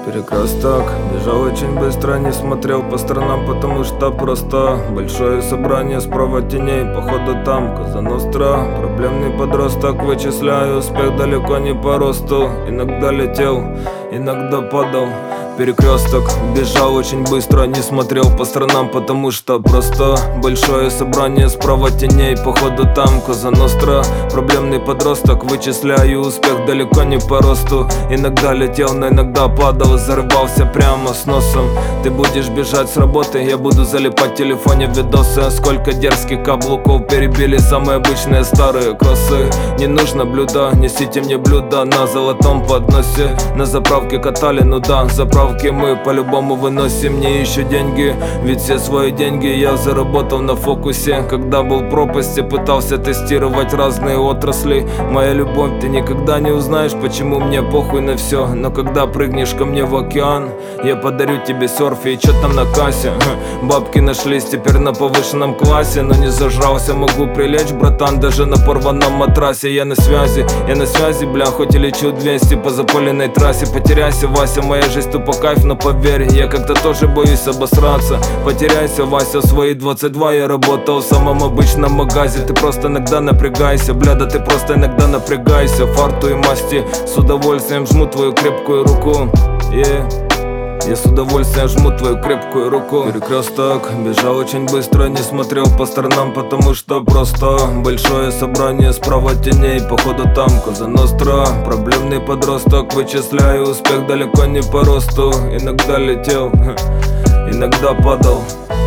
Перекресток, бежал очень быстро, не смотрел по сторонам, потому что просто большое собрание, справа теней, походу там Коза Ностра. Проблемный подросток, вычисляю успех далеко не по росту. Иногда летел, иногда падал. Перекресток, бежал очень быстро, не смотрел по сторонам, потому что просто большое собрание, справа теней, походу там Коза Ностра. Проблемный подросток, вычисляю успех далеко не по росту. Иногда летел, но иногда падал, зарывался прямо с носом. Ты будешь бежать с работы, я буду залипать в телефоне видосы. Сколько дерзких каблуков перебили самые обычные старые кроссы. Не нужно блюда, несите мне блюдо на золотом подносе. На заправке катали, ну да, заправки мы по-любому выносим. Мне еще деньги, ведь все свои деньги я заработал на фокусе. Когда был в пропасти, пытался тестировать разные отрасли. Моя любовь, ты никогда не узнаешь, почему мне похуй на все. Но когда прыгнешь ко мне в океан, я подарю тебе серф. И чё там на кассе? Бабки нашлись теперь на повышенном классе. Но не зажрался, могу прилечь, братан, даже на порванном матрасе. Я на связи, бля, хоть и лечу 200 по запыленной трассе. Потеряйся, Вася, моя жизнь тупо кайф, но поверь, я как-то тоже боюсь обосраться. Потеряйся, Вася, в свои 22 я работал в самом обычном магазе. Ты просто иногда напрягайся, бля, да ты просто иногда напрягайся. Фарту и масти, с удовольствием жму твою крепкую руку. Я с удовольствием жму твою крепкую руку. Перекресток, бежал очень быстро, не смотрел по сторонам, потому что просто большое собрание, справа теней, походу там Коза Ностра. Проблемный подросток, вычисляю успех далеко не по росту. Иногда летел, иногда падал.